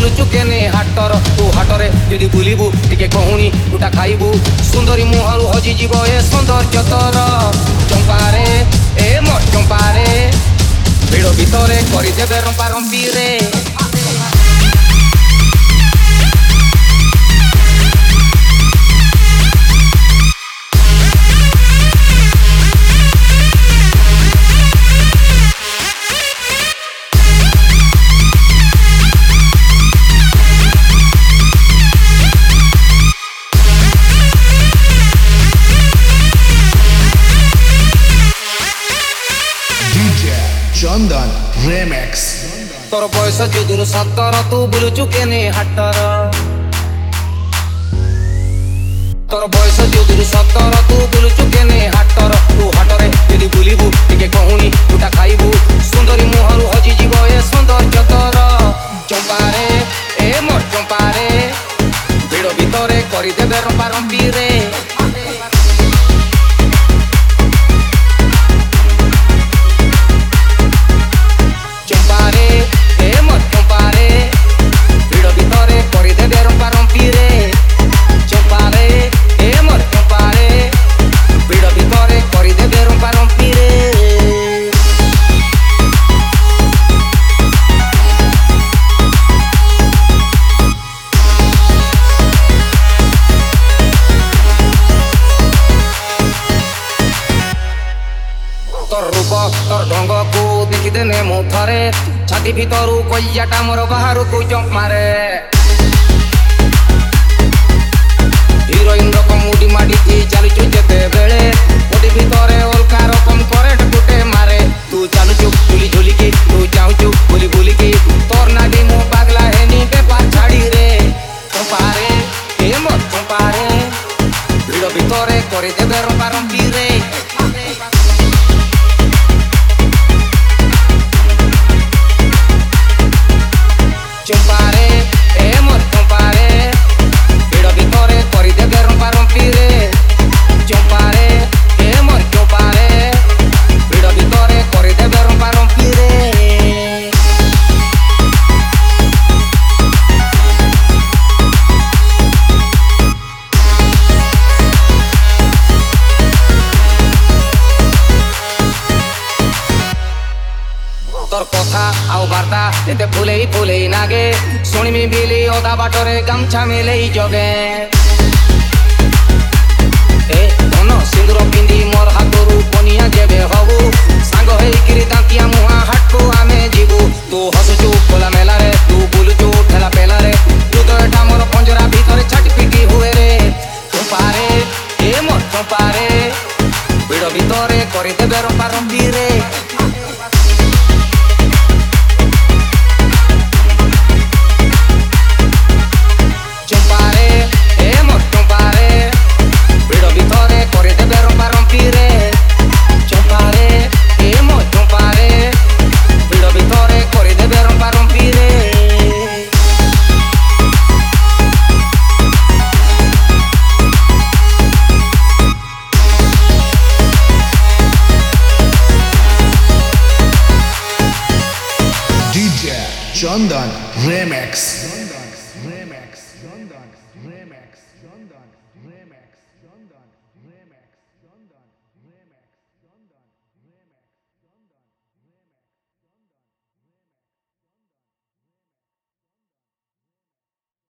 बुलुचु केने हाटर तू हाटरे जदि बुलिबु टिके कहूनी गुटा खाइबु सुंदरी मुहरु हजि जीव ए सौंदर्य तोर चंपारे ए मोर चंपारे भिड़ भितरे करिदेबे रंपा रंपी रे चंदन रेमेक्स तोर बयस जुदुरु 17 तू बुलुचु केने हाटर तोर बयस जुदुरु 17 तू बुलुचु केने हाटर तू हाटरे जदि बुलिबु टिके कहूनी गुटा खाइबु सुंदरी मुहरु हजि जीव ए सौंदर्य तोर चंपारे ए मोर चंपारे भिड़ भितरे करिदेबे रंपा रंपी रे तोर रूप तोर ढंग को देखिदेने मु थरे छाती भितरु कइयाटा मोर बाहर को जंप मारे हिरोइन रकम उडी माडी थी चालुचु जेते बेले ओडी भितरे ओलका रकम करेंट गुटे मारे तू चालुचु झुली झुली की तू जाउचु बुली बुली की तोर नाडी मु पागला हेनी बेपार छाड़ी रे चंपारे ए मोर चंपारे भिड़ भितरे करि देबे रंपा रंपी रे चंपारे ए मोर चंपारे भिड़ भितरे करिदेबे रंपा रंपी रे चंपारे ए मोर चंपारे भिड़ भितरे करिदेबे रंपा रंपी रे तोर कथा आउ बार्ता एते फुलेई फुलेई नागे शुणिमी बिली ओदा बाटरे गामछा मिलेई जगे ए धन सिंदूर पिंदी मोर हातरू पनिया जेबे हबु सांग हेइकिरी दांतिया मुहा हाटको आमे जीबु तू हसुचु खोला मेला रे तू बुलुचु ठेला पेला रे तू तो एटा मोर पंजरा भितरे छटपिटी हुए रे चंपारे ए मोर चंपारे भिड़ भितरे करिदेबे रंपा रंपी रे चंदन रेमेक्स